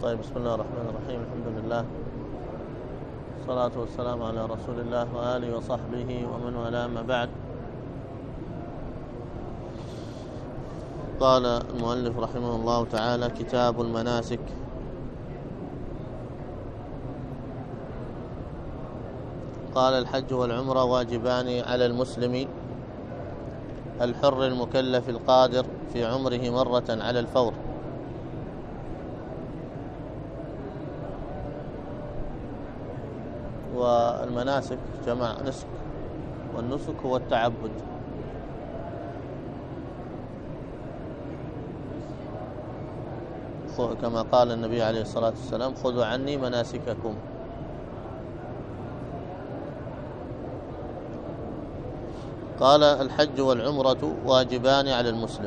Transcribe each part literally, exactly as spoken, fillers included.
طيب، بسم الله الرحمن الرحيم. الحمد لله والصلاة والسلام على رسول الله وآله وصحبه ومن والاه، ما بعد. قال المؤلف رحمه الله تعالى: كتاب المناسك. قال: الحج والعمرة واجبان على المسلم الحر المكلف القادر في عمره مرة على الفور. والمناسك جمع نسك، والنسك هو التعبد. كما قال النبي عليه الصلاة والسلام: خذوا عني مناسككم. قال: الحج والعمرة واجبان على المسلم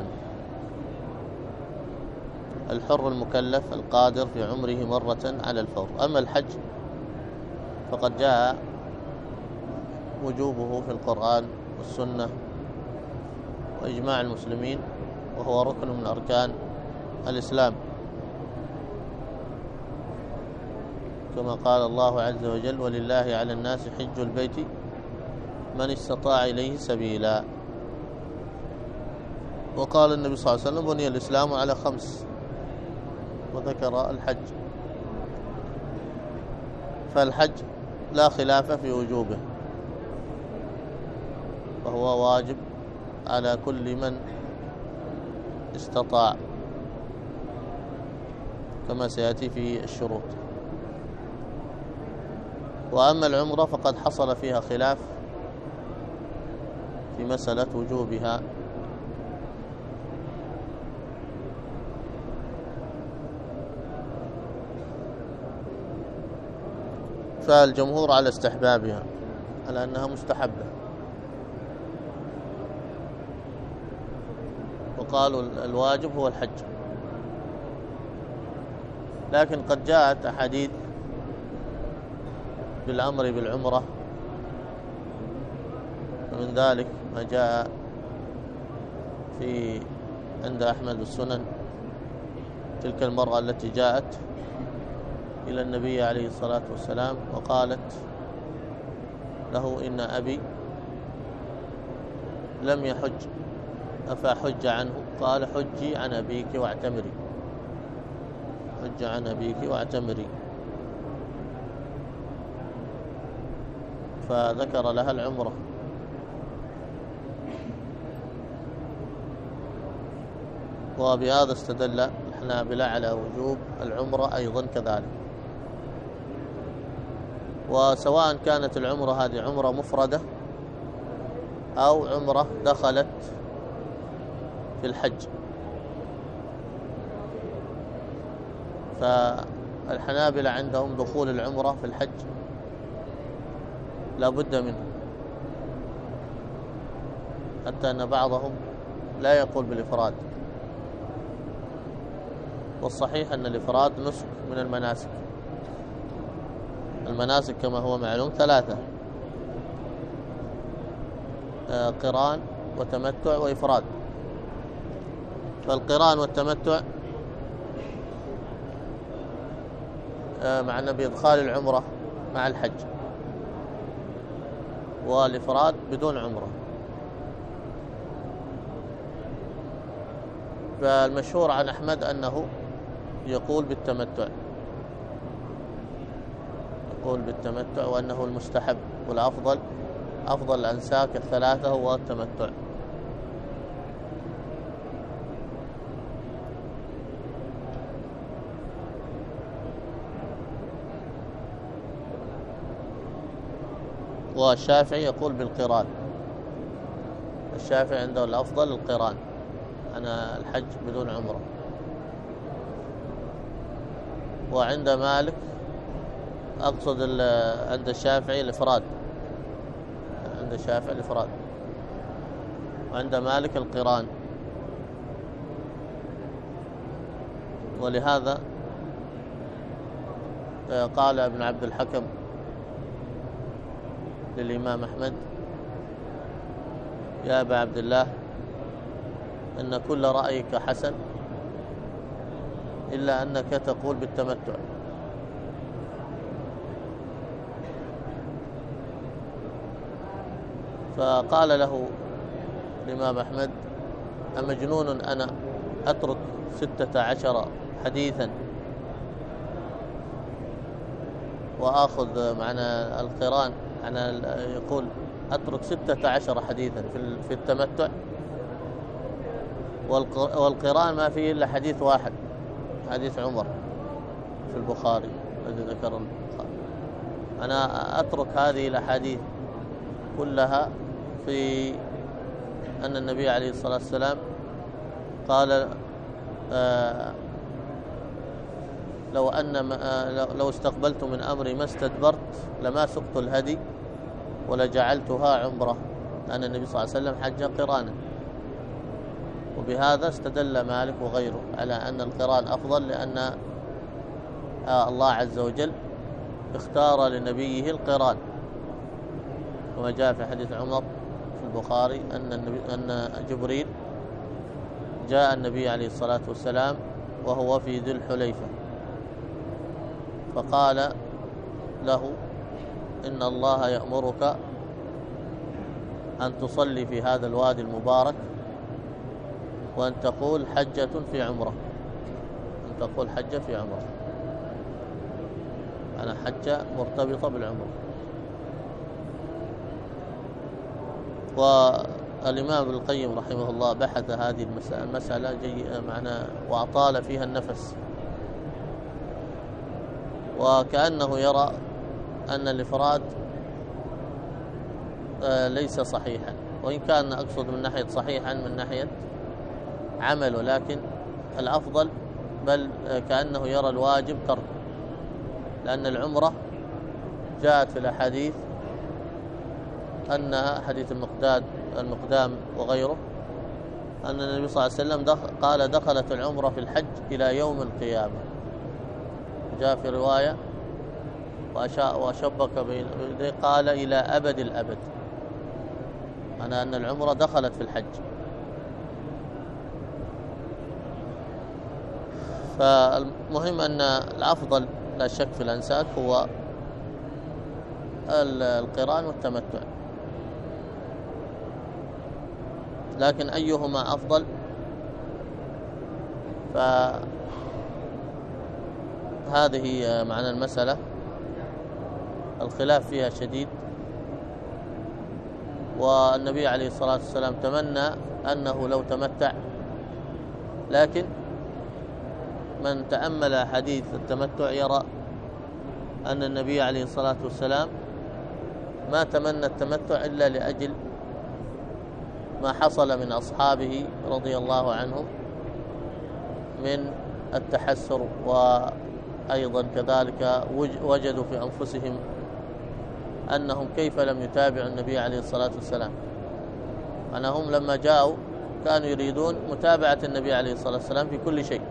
الحر المكلف القادر في عمره مرة على الفور. أما الحج فقد جاء وجوبه في القرآن والسنة وإجماع المسلمين، وهو ركن من أركان الإسلام، كما قال الله عز وجل: ولله على الناس حج البيت من استطاع إليه سبيلا. وقال النبي صلى الله عليه وسلم: بني الإسلام على خمس، وذكر الحج. فالحج لا خلاف في وجوبه، وهو واجب على كل من استطاع، كما سيأتي في الشروط. وأما العمرة فقد حصل فيها خلاف في مسألة وجوبها، فالجمهور على استحبابها، على أنها مستحبة، وقالوا الواجب هو الحج. لكن قد جاءت أحاديث بالأمر بالعمرة، ومن ذلك ما جاء في عند أحمد السنن: تلك المرأة التي جاءت إلى النبي عليه الصلاة والسلام وقالت له: إن أبي لم يحج أفحج عنه؟ قال: حجي عن أبيك واعتمري، حج عن أبيك واعتمري. فذكر لها العمرة. وبهذا استدل الحنابلة على وجوب العمرة أيضا كذلك. وسواء كانت العمرة هذه عمرة مفردة أو عمرة دخلت في الحج، فالحنابلة عندهم دخول العمرة في الحج لا بد منه، حتى أن بعضهم لا يقول بالإفراد. والصحيح أن الإفراد نسك من المناسك. المناسك كما هو معلوم ثلاثة: قران وتمتع وإفراد. فالقران والتمتع معنى بإدخال العمرة مع الحج، والإفراد بدون عمرة. فالمشهور عن أحمد أنه يقول بالتمتع، يقول بالتمتع وأنه المستحب والأفضل، أفضل الأنساك الثلاثة هو التمتع. والشافعي يقول بالقران. الشافعي عنده الأفضل القران، أنا الحج بدون عمرة. وعند مالك، أقصد عند الشافعي الإفراد، عند الشافعي الإفراد، وعند مالك القران. ولهذا قال ابن عبد الحكم للإمام أحمد: يا أبا عبد الله، أن كل رأيك حسن إلا أنك تقول بالتمتع. فقال له الإمام أحمد: أمجنون أنا أترك ستة عشر حديثا وآخذ معنى القران، معنى يقول أترك ستة عشر حديثا في التمتع، والقران ما فيه إلا حديث واحد، حديث عمر في البخاري الذي ذكر البخاري. أنا أترك هذه الأحاديث كلها في أن النبي عليه الصلاة والسلام قال: آه لو أن آه لو استقبلت من أمري ما استدبرت لما سقت الهدي ولجعلتها عمرة، أن النبي صلى الله عليه وسلم حج قرانا. وبهذا استدل مالك وغيره على أن القران أفضل، لأن آه الله عز وجل اختار لنبيه القران، كما جاء في حديث عمر في البخاري أن النبي أن جبريل جاء النبي عليه الصلاة والسلام وهو في ذي الحليفة، فقال له: إن الله يأمرك أن تصلي في هذا الوادي المبارك وأن تقول حجة في عمرة، أن تقول حجة في عمرة، أنا حجة مرتبطة بالعمرة. والإمام ابن القيم رحمه الله بحث هذه المسألة جيدة معنا وأطال فيها النفس، وكأنه يرى أن الإفراد ليس صحيحا، وإن كان أقصد من ناحية صحيحا من ناحية عمله، لكن الأفضل بل كأنه يرى الواجب ترك، لأن العمرة جاءت في الأحاديث أنها حديث المقداد المقدام وغيره أن النبي صلى الله عليه وسلم دخل قال: دخلت العمرة في الحج إلى يوم القيامة. جاء في رواية وشبك بين قال: إلى أبد الأبد، أنا أن العمرة دخلت في الحج. فالمهم أن الأفضل لا شك في الأنساك هو القران والتمتع، لكن أيهما أفضل؟ فهذه معنى المسألة الخلاف فيها شديد. والنبي عليه الصلاة والسلام تمنى أنه لو تمتع، لكن من تأمل حديث التمتع يرى أن النبي عليه الصلاة والسلام ما تمنى التمتع إلا لأجل ما حصل من أصحابه رضي الله عنهم من التحسر، وأيضا كذلك وجدوا في أنفسهم أنهم كيف لم يتابعوا النبي عليه الصلاة والسلام، أنهم لما جاءوا كانوا يريدون متابعة النبي عليه الصلاة والسلام في كل شيء،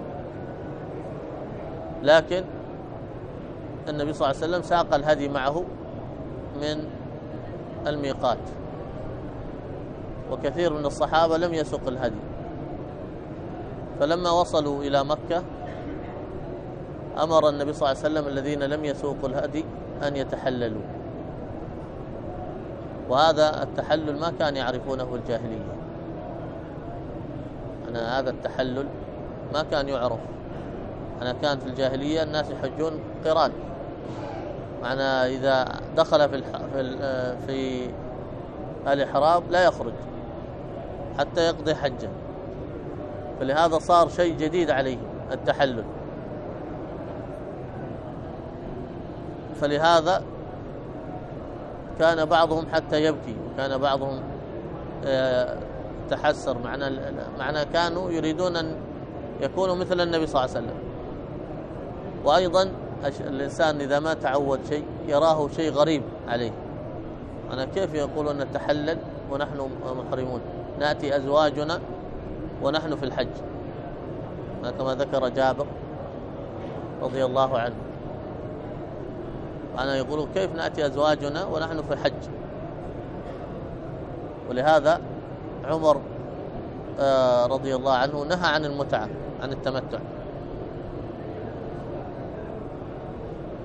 لكن النبي صلى الله عليه وسلم ساق الهدي معه من الميقات، وكثير من الصحابة لم يسق الهدي، فلما وصلوا إلى مكة أمر النبي صلى الله عليه وسلم الذين لم يسوقوا الهدي أن يتحللوا، وهذا التحلل ما كان يعرفونه الجاهلية، أنا هذا التحلل ما كان يعرف. أنا كان في الجاهلية الناس يحجون قران، معنى إذا دخل في في في الإحرام لا يخرج حتى يقضي حجه، فلهذا صار شيء جديد عليه التحلل، فلهذا كان بعضهم حتى يبكي، وكان بعضهم تحسر، معنى معنى كانوا يريدون أن يكونوا مثل النبي صلى الله عليه وسلم. وأيضا الإنسان إذا ما تعود شيء يراه شيء غريب عليه، أنا كيف يقولون نتحلل ونحن محرمون، نأتي أزواجنا ونحن في الحج، كما ذكر جابر رضي الله عنه، أنا يقولون كيف نأتي أزواجنا ونحن في الحج. ولهذا عمر رضي الله عنه نهى عن المتعة، عن التمتع،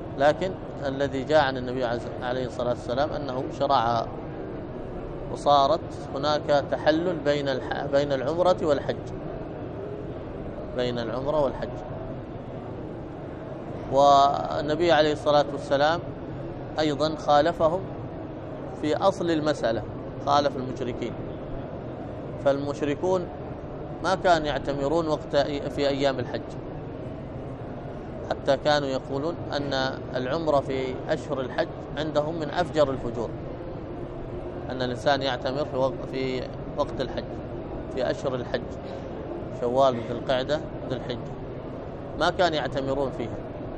لكن الذي جاء عن النبي عليه الصلاة والسلام أنه شرعها، وصارت هناك تحلل بين بين العمرة والحج، بين العمرة والحج. والنبي عليه الصلاة والسلام أيضا خالفهم في أصل المسألة، خالف المشركين. فالمشركون ما كانوا يعتمرون وقت في أيام الحج، حتى كانوا يقولون أن العمرة في أشهر الحج عندهم من أفجر الفجور، أن الإنسان يعتمر في وقت, في وقت الحج في أشهر الحج، شوال ذي القعدة ذي الحجة، ما كانوا يعتمرون فيها،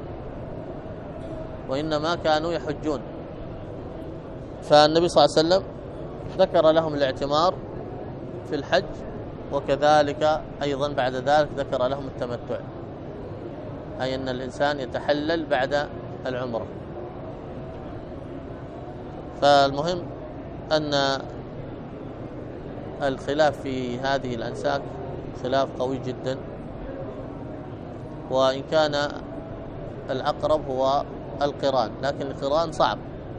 وإنما كانوا يحجون. فالنبي صلى الله عليه وسلم ذكر لهم الاعتمار في الحج، وكذلك أيضا بعد ذلك ذكر لهم التمتع، أي أن الإنسان يتحلل بعد العمرة. فالمهم أن الخلاف في هذه الأنساك خلاف قوي جدا، وإن كان الأقرب هو القران، لكن القران صعب،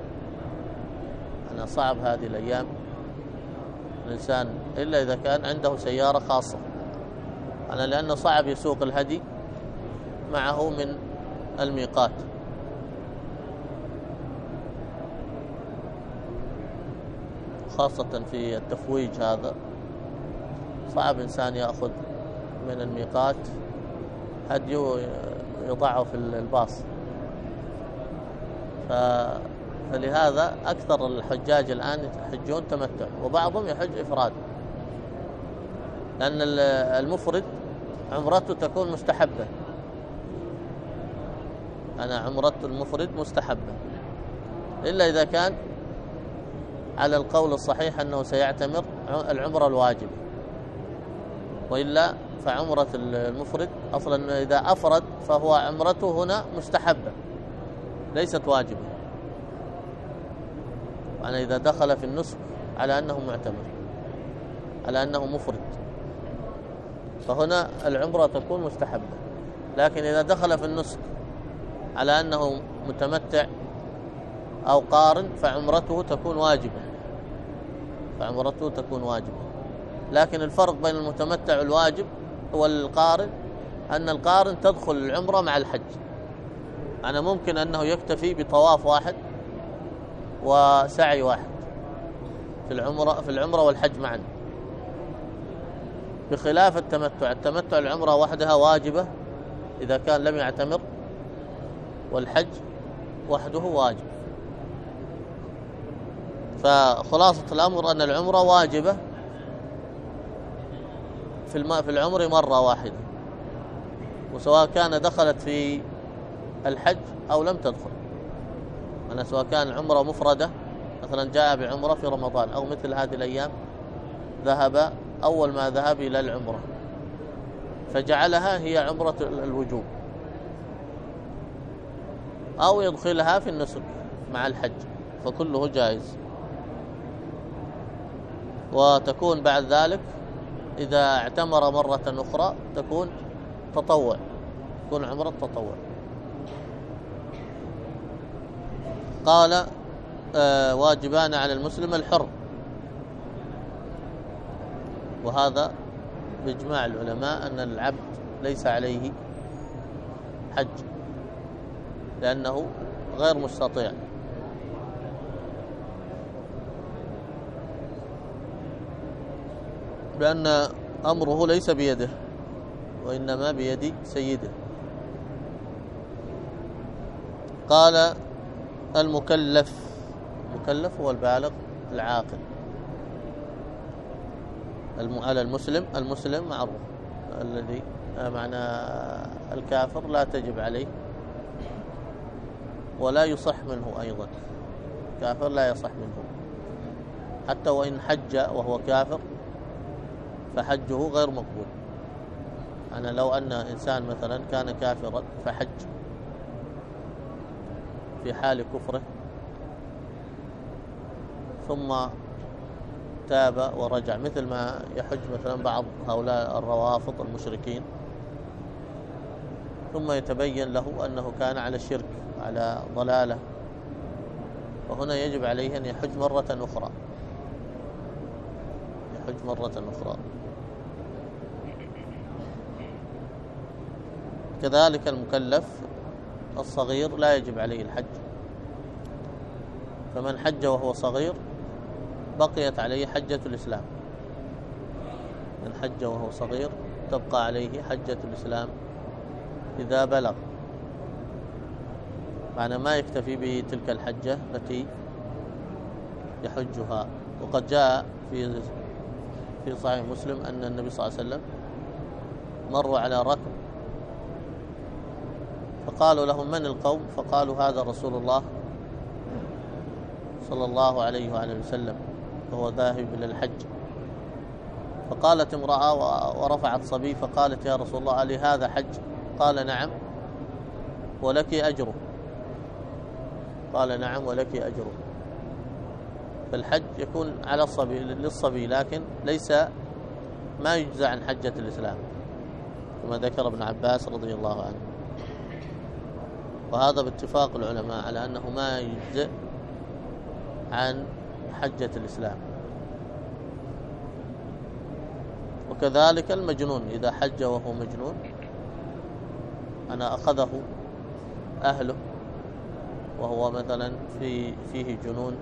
أنا صعب هذه الأيام الإنسان إلا إذا كان عنده سيارة خاصة، أنا لأنه صعب يسوق الهدي معه من الميقات. خاصة في التفويج هذا صعب إنسان يأخذ من الميقات هدي يضعه في الباص. فلهذا أكثر الحجاج الآن يحجون تمتع، وبعضهم يحج إفراد، لأن المفرد عمرته تكون مستحبة. أنا عمرة المفرد مستحبة إلا إذا كان على القول الصحيح أنه سيعتمر العمرة الواجبة، وإلا فعمرة المفرد أصلا إذا أفرد فهو عمرته هنا مستحبة ليست واجبة، وأنا إذا دخل في النسك على أنه معتمر، على أنه مفرد، فهنا العمرة تكون مستحبة. لكن إذا دخل في النسك على أنه متمتع أو قارن فعمرته تكون واجبة، فعمرته تكون واجبة. لكن الفرق بين المتمتع والواجب والقارن أن القارن تدخل العمرة مع الحج، أنا ممكن أنه يكتفي بطواف واحد وسعي واحد في العمرة في العمرة والحج معا، بخلاف التمتع. التمتع العمرة وحدها واجبة إذا كان لم يعتمر، والحج وحده واجب. فخلاصة الأمر أن العمرة واجبة في الماء في العمر مرة واحدة، وسواء كان دخلت في الحج أو لم تدخل. أنا سواء كان العمرة مفردة، مثلا جاء بعمرة في رمضان أو مثل هذه الأيام، ذهب أول ما ذهب إلى العمرة فجعلها هي عمرة الوجوب، أو يدخلها في النسك مع الحج، فكله جائز. وتكون بعد ذلك إذا اعتمر مرة أخرى تكون تطوع، تكون عمرة تطوع. قال آه واجبان على المسلم الحر، وهذا بإجماع العلماء أن العبد ليس عليه حج لأنه غير مستطيع. لأن أمره ليس بيده وإنما بيد سيده. قال المكلف، المكلف هو البالغ العاقل. على المسلم، المسلم معروف الذي معنى الكافر لا تجب عليه ولا يصح منه أيضا، كافر لا يصح منه حتى وإن حج وهو كافر فحجه غير مقبول. أنا لو أن إنسان مثلا كان كافرا فحج في حال كفره ثم تاب ورجع، مثل ما يحج مثلا بعض هؤلاء الروافض المشركين، ثم يتبين له أنه كان على الشرك على ضلالة، وهنا يجب عليه أن يحج مرة أخرى يحج مرة أخرى. كذلك المكلف الصغير لا يجب عليه الحج، فمن حج وهو صغير بقيت عليه حجة الإسلام. من حج وهو صغير تبقى عليه حجة الإسلام إذا بلغ، معنى ما يكتفي بتلك الحجة التي يحجها. وقد جاء في في صحيح مسلم أن النبي صلى الله عليه وسلم مروا على ركب فقالوا لهم من القوم؟ فقالوا هذا رسول الله صلى الله عليه وآله وسلم وهو ذاهب إلى الحج. فقالت امرأة ورفعت صبي فقالت يا رسول الله ألي هذا حج؟ قال نعم ولك أجره. قال نعم ولك أجره. فالحج يكون على الصبي للصبي، لكن ليس ما يجزى عن حجة الإسلام كما ذكر ابن عباس رضي الله عنه، وهذا باتفاق العلماء على أنه ما يجزئ عن حجة الإسلام. وكذلك المجنون إذا حج وهو مجنون، أنا أخذه أهله وهو مثلا في فيه جنون،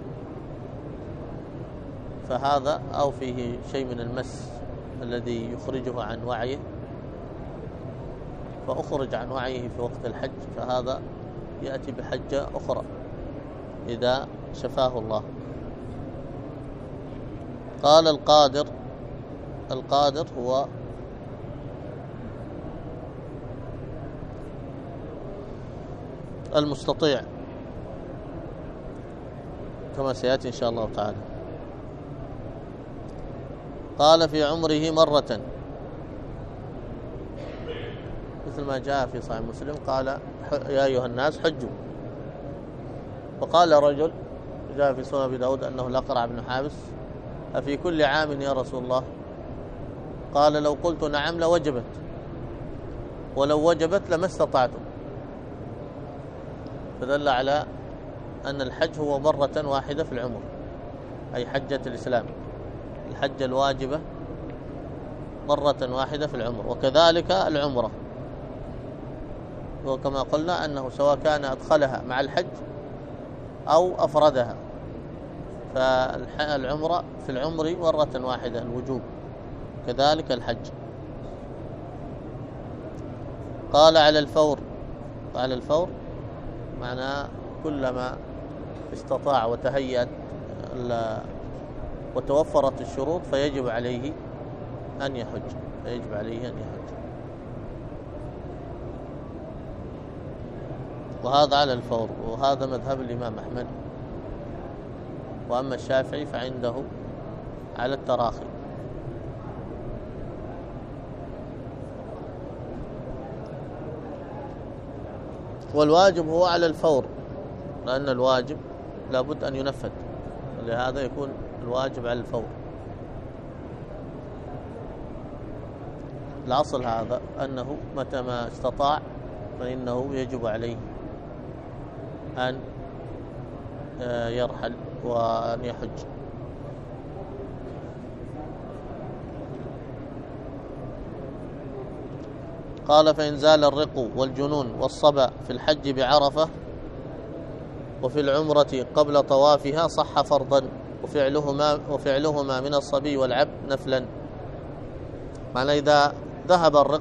فهذا أو فيه شيء من المس الذي يخرجه عن وعيه، فأخرج عن وعيه في وقت الحج، فهذا يأتي بحجة أخرى إذا شفاه الله. قال القادر القادر هو المستطيع كما سيأتي إن شاء الله تعالى. قال في عمره مرة، مثل ما جاء في صحيح مسلم قال يا أيها الناس حجوا. وقال رجل جاء في سنن أبي داود أنه الأقرع بن حابس أفي كل عام يا رسول الله؟ قال لو قلت نعم لوجبت، ولو وجبت لما استطعتم. فدل على أن الحج هو مرة واحدة في العمر، أي حجة الإسلام، الحجة الواجبة مرة واحدة في العمر. وكذلك العمرة، وكما قلنا أنه سواء كان أدخلها مع الحج أو أفردها، فالعمرة في العمر مرة واحدة الوجوب، كذلك الحج. قال على الفور، على الفور معناه كلما استطاع وتهيأت وتوفرت الشروط فيجب عليه أن يحج فيجب عليه أن يحج وهذا على الفور، وهذا مذهب الإمام أحمد. وأما الشافعي فعنده على التراخي. والواجب هو على الفور، لأن الواجب لابد أن ينفذ، لهذا يكون الواجب على الفور. الأصل هذا أنه متى ما استطاع فإنه يجب عليه أن يرحل وأن يحج. قال فإن زال الرق والجنون والصبا في الحج بعرفة وفي العمرة قبل طوافها صح فرضا، وفعلهما, وفعلهما من الصبي والعبد نفلا. معنى إذا ذهب الرق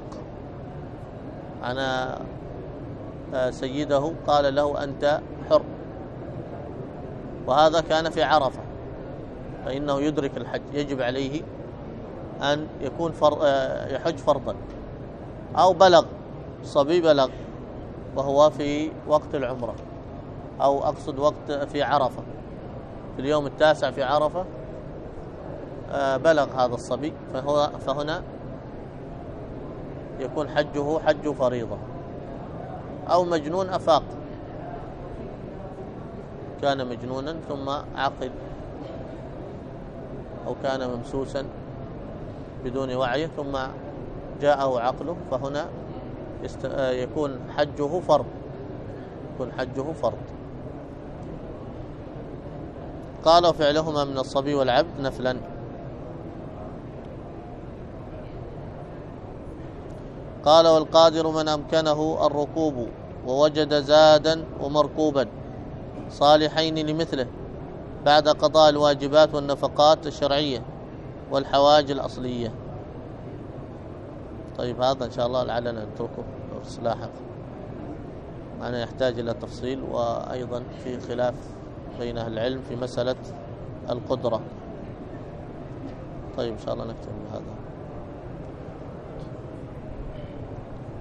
عن سيده قال له أنت حر، وهذا كان في عرفة، فإنه يدرك الحج، يجب عليه أن يكون فر... يحج فرضا. أو بلغ صبي بلغ وهو في وقت العمرة، أو أقصد وقت في عرفة، في اليوم التاسع في عرفة بلغ هذا الصبي، فهو فهنا يكون حجه حج فريضة. أو مجنون أفاق، كان مجنونا ثم عقل، أو كان ممسوسا بدون وعي ثم جاءه عقله، فهنا يكون حجه فرض، يكون حجه فرض. قال وفعلهما من الصبي والعبد نفلا. قال والقادر من أمكنه الركوب ووجد زادا ومركوبا صالحين لمثله بعد قضاء الواجبات والنفقات الشرعية والحواج الأصلية. طيب هذا إن شاء الله لعلنا نتركه درس لاحق، معنى يحتاج إلى تفصيل، وأيضا في خلاف بين أهل العلم في مسألة القدرة. طيب إن شاء الله نكتب بهذا.